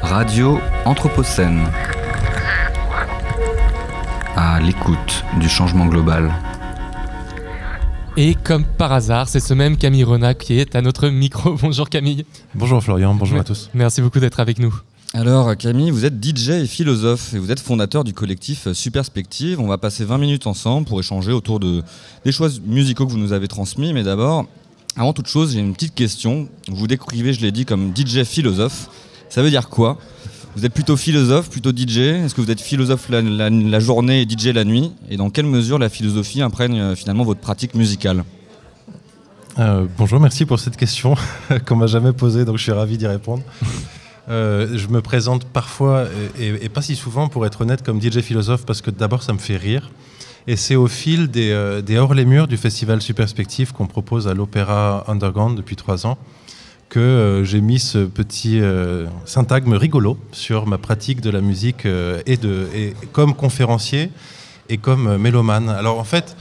Radio Anthropocène. À l'écoute du changement global. Et comme par hasard, c'est ce même Camille Renat qui est à notre micro. Bonjour Camille. Bonjour Florian, bonjour à tous. Merci beaucoup d'être avec nous. Alors Camille, vous êtes DJ et philosophe et vous êtes fondateur du collectif Superspective. On va passer 20 minutes ensemble pour échanger autour des choix musicaux que vous nous avez transmis. Mais d'abord, avant toute chose, j'ai une petite question. Vous décrivez, je l'ai dit, comme DJ philosophe. Ça veut dire quoi ? Vous êtes plutôt philosophe, plutôt DJ ? Est-ce que vous êtes philosophe la journée et DJ la nuit ? Et dans quelle mesure la philosophie imprègne finalement votre pratique musicale ? Bonjour, merci pour cette question qu'on m'a jamais posée, donc je suis ravi d'y répondre. Je me présente parfois, et pas si souvent pour être honnête, comme DJ philosophe, parce que d'abord ça me fait rire. Et c'est au fil des hors les murs du festival Superspective qu'on propose à l'Opéra Underground depuis 3 ans, que j'ai mis ce petit syntagme rigolo sur ma pratique de la musique et comme conférencier et comme mélomane. Alors en fait,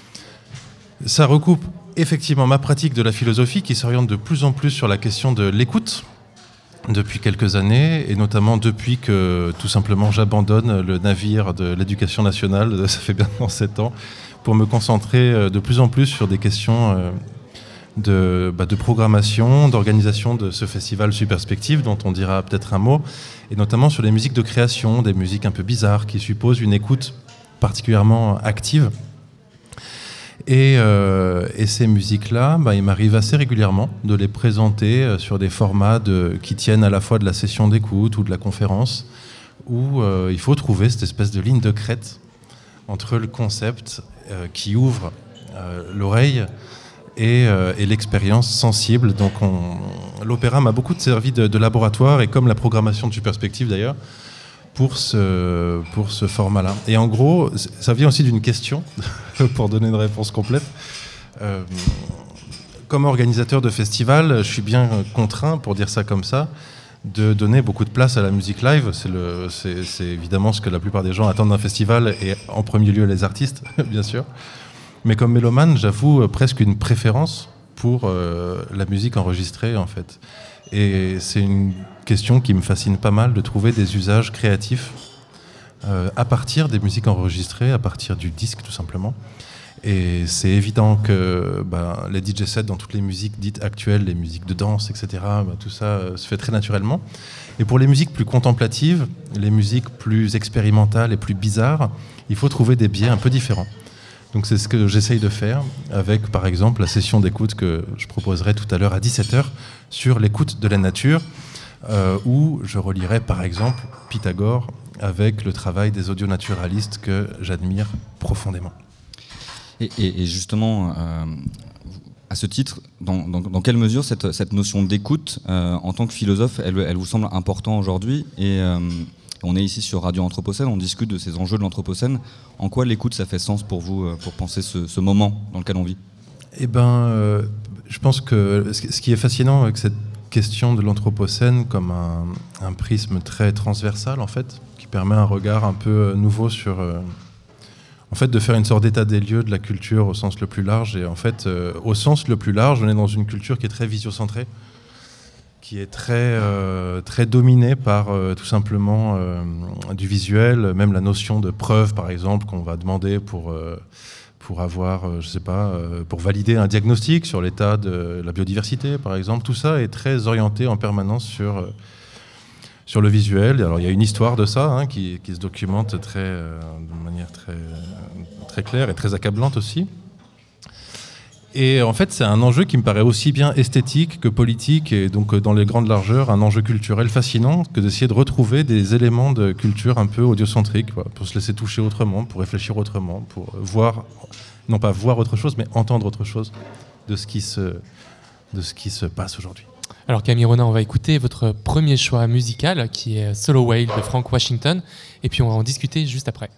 ça recoupe effectivement ma pratique de la philosophie qui s'oriente de plus en plus sur la question de l'écoute depuis quelques années, et notamment depuis que tout simplement j'abandonne le navire de l'éducation nationale, ça fait bientôt 7 ans, pour me concentrer de plus en plus sur des questions de programmation, d'organisation de ce festival Superspective, dont on dira peut-être un mot, et notamment sur les musiques de création, des musiques un peu bizarres qui supposent une écoute particulièrement active. Et ces musiques-là, il m'arrive assez régulièrement de les présenter sur des formats qui tiennent à la fois de la session d'écoute ou de la conférence, où il faut trouver cette espèce de ligne de crête entre le concept qui ouvre l'oreille et l'expérience sensible. Donc l'opéra m'a beaucoup servi de laboratoire, et comme la programmation de Superspective d'ailleurs, pour ce format-là. Et en gros, ça vient aussi d'une question, pour donner une réponse complète. Comme organisateur de festival, je suis bien contraint, pour dire ça comme ça, de donner beaucoup de place à la musique live. C'est évidemment ce que la plupart des gens attendent d'un festival, et en premier lieu les artistes, bien sûr. Mais comme mélomane, j'avoue presque une préférence pour la musique enregistrée, en fait. Et c'est une question qui me fascine pas mal, de trouver des usages créatifs à partir des musiques enregistrées, à partir du disque tout simplement. Et c'est évident que les DJ sets dans toutes les musiques dites actuelles, les musiques de danse, etc., tout ça se fait très naturellement. Et pour les musiques plus contemplatives, les musiques plus expérimentales et plus bizarres, il faut trouver des biais un peu différents. Donc c'est ce que j'essaye de faire avec, par exemple, la session d'écoute que je proposerai tout à l'heure à 17h sur l'écoute de la nature, où je relierai, par exemple, Pythagore avec le travail des audionaturalistes que j'admire profondément. Et justement, à ce titre, dans quelle mesure cette notion d'écoute, en tant que philosophe, elle vous semble importante aujourd'hui ? Et on est ici sur Radio Anthropocène, on discute de ces enjeux de l'Anthropocène. En quoi l'écoute, ça fait sens pour vous, pour penser ce moment dans lequel on vit ? Je pense que ce qui est fascinant avec cette question de l'Anthropocène comme un prisme très transversal, en fait, qui permet un regard un peu nouveau sur... en fait, de faire une sorte d'état des lieux de la culture au sens le plus large. Et en fait, au sens le plus large, on est dans une culture qui est très visiocentrée, qui est très dominée par tout simplement du visuel, même la notion de preuve, par exemple, qu'on va demander pour avoir, pour valider un diagnostic sur l'état de la biodiversité, par exemple. Tout ça est très orienté en permanence sur le visuel. Alors, il y a une histoire de ça qui se documente de manière très claire et très accablante aussi. Et en fait, c'est un enjeu qui me paraît aussi bien esthétique que politique, et donc dans les grandes largeurs, un enjeu culturel fascinant que d'essayer de retrouver des éléments de culture un peu audiocentrique, pour se laisser toucher autrement, pour réfléchir autrement, pour voir, non pas voir autre chose, mais entendre autre chose de ce qui se passe aujourd'hui. Alors Camille Renat, on va écouter votre premier choix musical, qui est Solo Whale de Frank Washington, et puis on va en discuter juste après.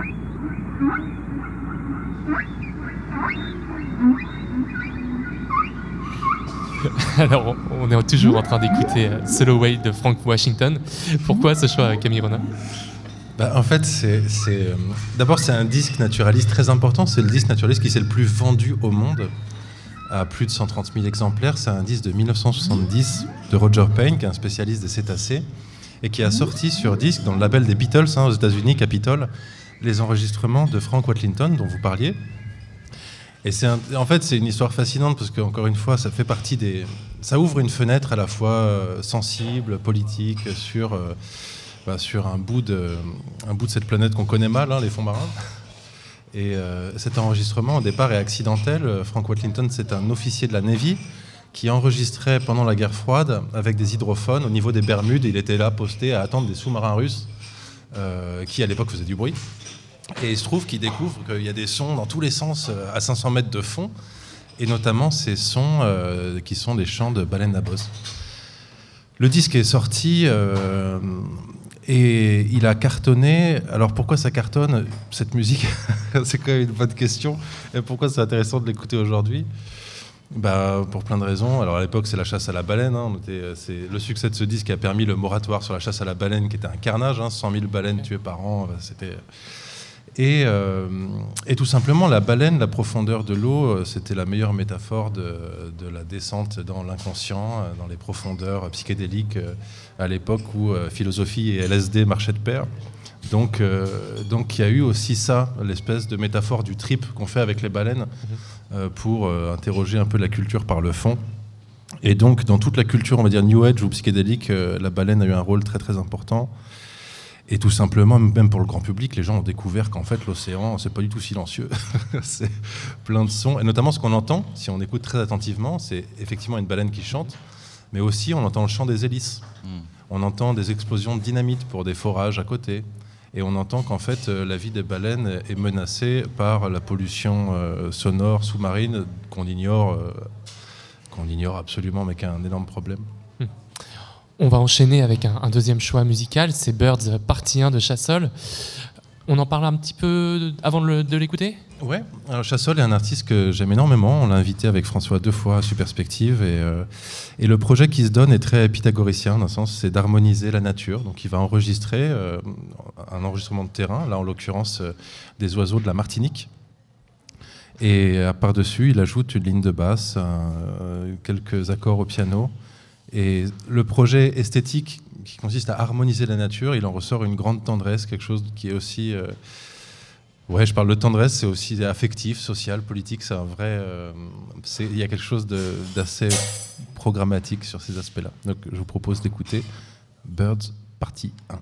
Alors, on est toujours en train d'écouter Solo Whale de Frank Washington. Pourquoi ce choix, Camille Ronin ? En fait, d'abord, c'est un disque naturaliste très important. C'est le disque naturaliste qui s'est le plus vendu au monde, à plus de 130 000 exemplaires. C'est un disque de 1970 de Roger Payne, qui est un spécialiste des cétacés, et qui a sorti sur disque, dans le label des Beatles, aux États-Unis, Capitol, les enregistrements de Frank Washington, dont vous parliez. Et en fait, c'est une histoire fascinante parce qu'encore une fois, ça fait partie ça ouvre une fenêtre à la fois sensible, politique, sur un bout de cette planète qu'on connaît mal, les fonds marins. Et cet enregistrement, au départ, est accidentel. Frank Washington, c'est un officier de la Navy qui enregistrait pendant la guerre froide avec des hydrophones au niveau des Bermudes. Il était là, posté à attendre des sous-marins russes qui, à l'époque, faisaient du bruit. Et il se trouve qu'il découvre qu'il y a des sons dans tous les sens à 500 mètres de fond, et notamment ces sons qui sont des chants de baleines à bosse. Le disque est sorti et il a cartonné. Alors pourquoi ça cartonne, cette musique? C'est quand même une bonne question. Et pourquoi c'est intéressant de l'écouter aujourd'hui? Pour plein de raisons. Alors à l'époque, c'est la chasse à la baleine. C'est le succès de ce disque qui a permis le moratoire sur la chasse à la baleine, qui était un carnage. 100 000 baleines tuées par an. C'était... Et tout simplement, la baleine, la profondeur de l'eau, c'était la meilleure métaphore de la descente dans l'inconscient, dans les profondeurs psychédéliques, à l'époque où philosophie et LSD marchaient de pair. Donc il y a eu aussi ça, l'espèce de métaphore du trip qu'on fait avec les baleines pour interroger un peu la culture par le fond. Et donc, dans toute la culture, on va dire New Age ou psychédélique, la baleine a eu un rôle très très important. Et tout simplement, même pour le grand public, les gens ont découvert qu'en fait, l'océan, c'est pas du tout silencieux. C'est plein de sons. Et notamment, ce qu'on entend, si on écoute très attentivement, c'est effectivement une baleine qui chante, mais aussi on entend le chant des hélices. On entend des explosions de dynamite pour des forages à côté. Et on entend qu'en fait, la vie des baleines est menacée par la pollution sonore sous-marine qu'on ignore absolument, mais qui est un énorme problème. On va enchaîner avec un deuxième choix musical, c'est Birds partie 1 de Chassol. On en parle un petit peu avant de l'écouter ? Ouais, alors Chassol est un artiste que j'aime énormément. On l'a invité avec François 2 fois à Superspective. Et le projet qui se donne est très pythagoricien, dans le sens c'est d'harmoniser la nature. Donc il va enregistrer un enregistrement de terrain, là en l'occurrence des oiseaux de la Martinique. Et par-dessus, il ajoute une ligne de basse, quelques accords au piano. Et le projet esthétique qui consiste à harmoniser la nature, il en ressort une grande tendresse, quelque chose qui est aussi... je parle de tendresse, c'est aussi affectif, social, politique, c'est un vrai... il y a quelque chose d'assez programmatique sur ces aspects-là. Donc je vous propose d'écouter Birds partie 1.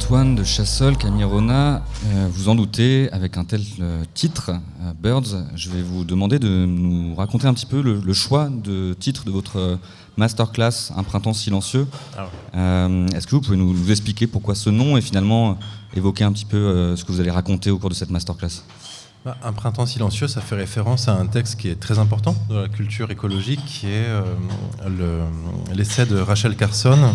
Antoine de Chassol, Camille Rona, vous en doutez, avec un tel titre, Birds, je vais vous demander de nous raconter un petit peu le choix de titre de votre masterclass Un printemps silencieux. Est-ce que vous pouvez nous expliquer pourquoi ce nom et finalement évoquer un petit peu ce que vous allez raconter au cours de cette masterclass? Un printemps silencieux, ça fait référence à un texte qui est très important dans la culture écologique, qui est l'essai de Rachel Carson,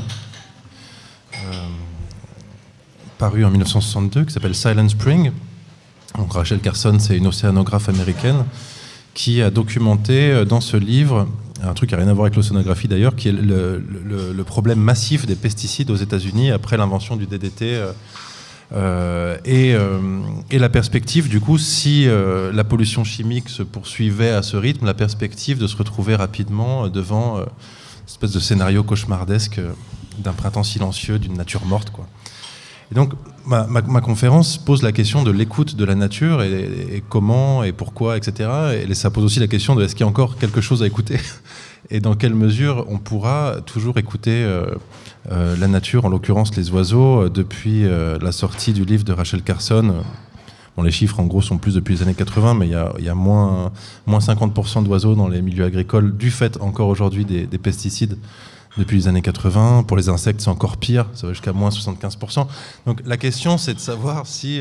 paru en 1962, qui s'appelle Silent Spring. Donc, Rachel Carson, c'est une océanographe américaine qui a documenté dans ce livre un truc qui n'a rien à voir avec l'océanographie d'ailleurs, qui est le problème massif des pesticides aux États-Unis après l'invention du DDT. Et la perspective, du coup, si la pollution chimique se poursuivait à ce rythme, la perspective de se retrouver rapidement devant une espèce de scénario cauchemardesque d'un printemps silencieux, d'une nature morte, quoi. Et donc, ma conférence pose la question de l'écoute de la nature et comment et pourquoi, etc. Et ça pose aussi la question de est-ce qu'il y a encore quelque chose à écouter et dans quelle mesure on pourra toujours écouter la nature, en l'occurrence les oiseaux, depuis la sortie du livre de Rachel Carson. Bon, les chiffres, en gros, sont plus depuis les années 80, mais il y a moins 50% d'oiseaux dans les milieux agricoles, du fait encore aujourd'hui des pesticides depuis les années 80. Pour les insectes, c'est encore pire, ça va jusqu'à moins 75%. Donc la question, c'est de savoir si...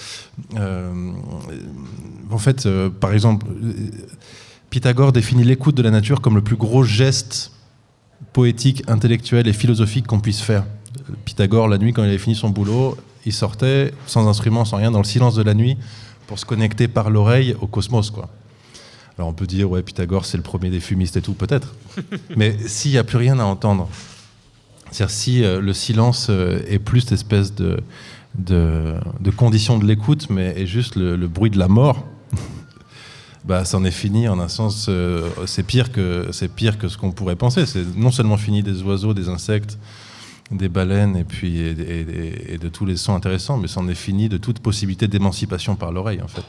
en fait, par exemple, Pythagore définit l'écoute de la nature comme le plus gros geste poétique, intellectuel et philosophique qu'on puisse faire. Pythagore, la nuit, quand il avait fini son boulot, il sortait sans instrument, sans rien, dans le silence de la nuit, pour se connecter par l'oreille au cosmos, quoi. Alors on peut dire, ouais, Pythagore, c'est le premier des fumistes et tout, peut-être. Mais s'il n'y a plus rien à entendre, c'est-à-dire si le silence est plus cette espèce de condition de l'écoute, mais est juste le bruit de la mort, bah, c'en est fini. En un sens, c'est pire que ce qu'on pourrait penser. C'est non seulement fini des oiseaux, des insectes, des baleines et de tous les sons intéressants, mais c'en est fini de toute possibilité d'émancipation par l'oreille, en fait.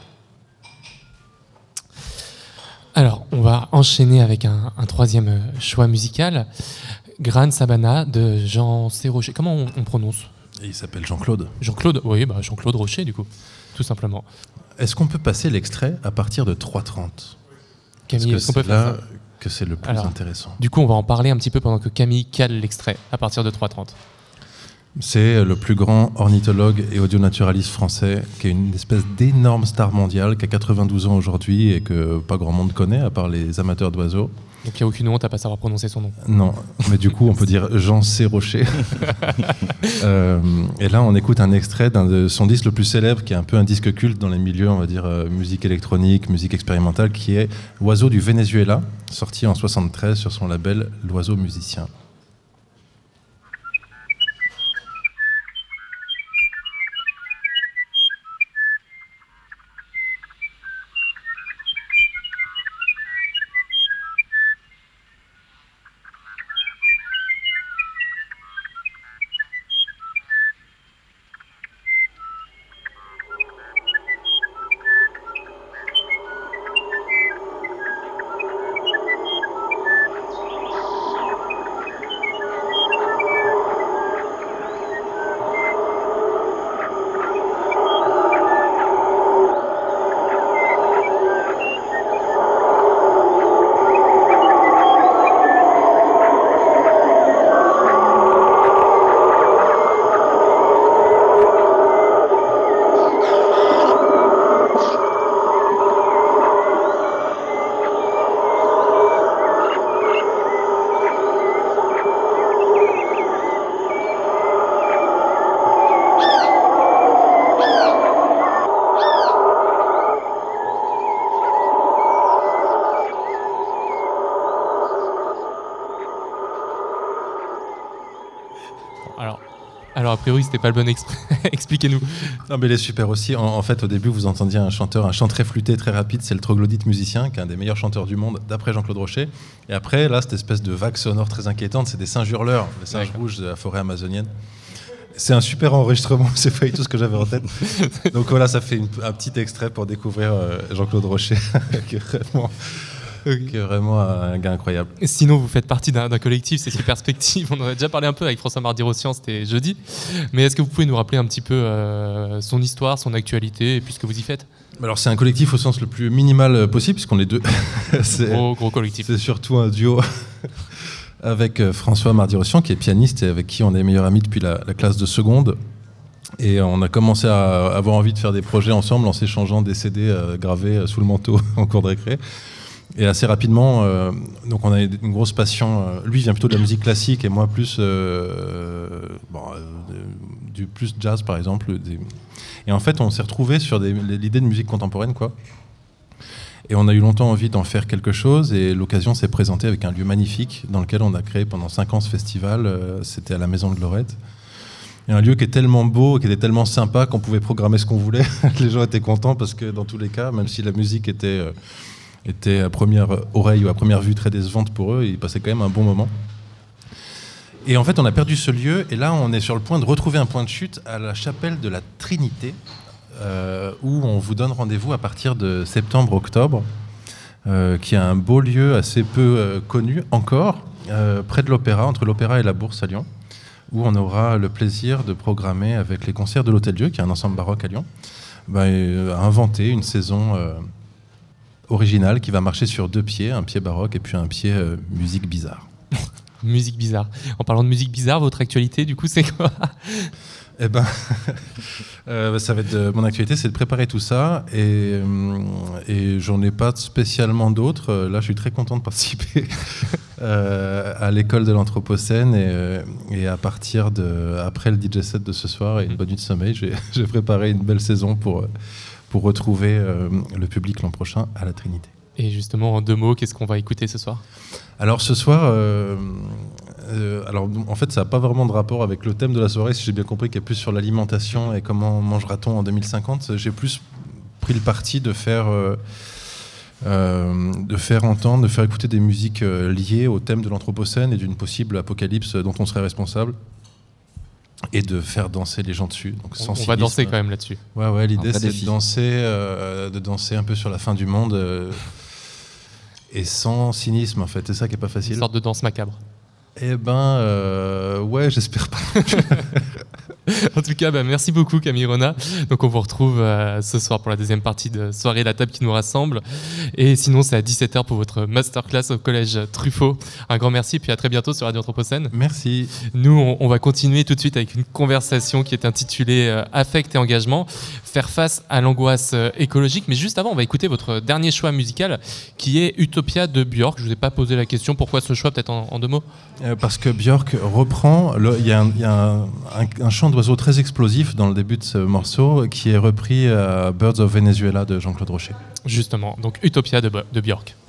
Alors, on va enchaîner avec un troisième choix musical, Gran Sabana de Jean C. Rocher. Comment on prononce ? Et il s'appelle Jean-Claude. Jean-Claude, oui, Jean-Claude Rocher, du coup, tout simplement. Est-ce qu'on peut passer l'extrait à partir de 3h30 ? Camille, est-ce qu'on peut faire ça ? là que c'est le plus intéressant. Du coup, on va en parler un petit peu pendant que Camille cale l'extrait à partir de 3h30. C'est le plus grand ornithologue et audionaturaliste français, qui est une espèce d'énorme star mondiale, qui a 92 ans aujourd'hui et que pas grand monde connaît, à part les amateurs d'oiseaux. Donc il n'y a aucune honte à pas savoir prononcer son nom. Non, mais du coup on peut dire Jean C. Rocher. Et là on écoute un extrait d'un de son disque le plus célèbre, qui est un peu un disque culte dans les milieux, on va dire, musique électronique, musique expérimentale, qui est L'Oiseau du Venezuela, sorti en 73 sur son label L'Oiseau Musicien. Alors a priori c'était pas le bon expliquez-nous. Non mais il est super aussi. En fait au début vous entendiez un chant très flûté, très rapide, c'est le troglodyte musicien, qui est un des meilleurs chanteurs du monde d'après Jean-Claude Rocher. Et après là cette espèce de vague sonore très inquiétante, c'est des singes hurleurs, les singes rouges de la forêt amazonienne. C'est un super enregistrement, c'est pas du tout ce que j'avais en tête. Donc voilà, ça fait un petit extrait pour découvrir Jean-Claude Rocher, qui est vraiment qui est vraiment un gars incroyable. Sinon, vous faites partie d'un collectif, c'est Superspective. On en a déjà parlé un peu avec François Mardi-Rossian, c'était jeudi. Mais est-ce que vous pouvez nous rappeler un petit peu son histoire, son actualité et puis ce que vous y faites ? Alors c'est un collectif au sens le plus minimal possible, puisqu'on est deux. C'est gros collectif. C'est surtout un duo avec François Mardi-Rossian, qui est pianiste et avec qui on est meilleurs amis depuis la classe de seconde. Et on a commencé à avoir envie de faire des projets ensemble en s'échangeant des CD gravés sous le manteau en cours de récré. Et assez rapidement, donc on a une grosse passion. Lui vient plutôt de la musique classique et moi plus du plus jazz par exemple. Et en fait, on s'est retrouvés sur l'idée de musique contemporaine, quoi. Et on a eu longtemps envie d'en faire quelque chose et l'occasion s'est présentée avec un lieu magnifique dans lequel on a créé pendant 5 ans ce festival. C'était à la Maison de Lorette. Et un lieu qui est tellement beau, qui était tellement sympa qu'on pouvait programmer ce qu'on voulait. Les gens étaient contents parce que dans tous les cas, même si la musique était à première oreille ou à première vue très décevante pour eux, ils passaient quand même un bon moment. Et en fait, on a perdu ce lieu et là, on est sur le point de retrouver un point de chute à la chapelle de la Trinité, où on vous donne rendez-vous à partir de septembre-octobre, qui est un beau lieu assez peu connu encore, près de l'Opéra, entre l'Opéra et la Bourse à Lyon, où on aura le plaisir de programmer avec les concerts de l'Hôtel-Dieu, qui est un ensemble baroque à Lyon, inventer une saison originale qui va marcher sur 2 pieds, un pied baroque et puis un pied musique bizarre. Musique bizarre. En parlant de musique bizarre, votre actualité, du coup, c'est quoi ? Eh ben, ça va être mon actualité, c'est de préparer tout ça et j'en ai pas spécialement d'autres. Là, je suis très content de participer à l'école de l'Anthropocène et à partir après le DJ set de ce soir et une bonne nuit de sommeil, j'ai préparé une belle saison pour retrouver le public l'an prochain à la Trinité. Et justement, en 2 mots, qu'est-ce qu'on va écouter ce soir ? Alors ce soir, en fait, ça n'a pas vraiment de rapport avec le thème de la soirée, si j'ai bien compris, qui est plus sur l'alimentation et comment mangera-t-on en 2050. J'ai plus pris le parti de faire écouter des musiques liées au thème de l'Anthropocène et d'une possible apocalypse dont on serait responsable. Et de faire danser les gens dessus. Donc, on va danser quand même là-dessus. Ouais, l'idée c'est de danser un peu sur la fin du monde et sans cynisme en fait. C'est ça qui est pas facile. Une sorte de danse macabre. Eh ben, ouais, j'espère pas. En tout cas, merci beaucoup Camille Renat. Donc on vous retrouve ce soir pour la deuxième partie de Soirée La Table qui nous rassemble. Et sinon, c'est à 17h pour votre masterclass au collège Truffaut. Un grand merci et puis à très bientôt sur Radio Anthropocène. Merci. Nous, on va continuer tout de suite avec une conversation qui est intitulée Affect et engagement, faire face à l'angoisse écologique. Mais juste avant, on va écouter votre dernier choix musical qui est Utopia de Björk. Je ne vous ai pas posé la question, pourquoi ce choix, peut-être en 2 mots ? Parce que Björk reprend, il y a un chant d'oiseau très explosif dans le début de ce morceau qui est repris à Birds of Venezuela de Jean-Claude Rocher. Justement, donc Utopia de Björk.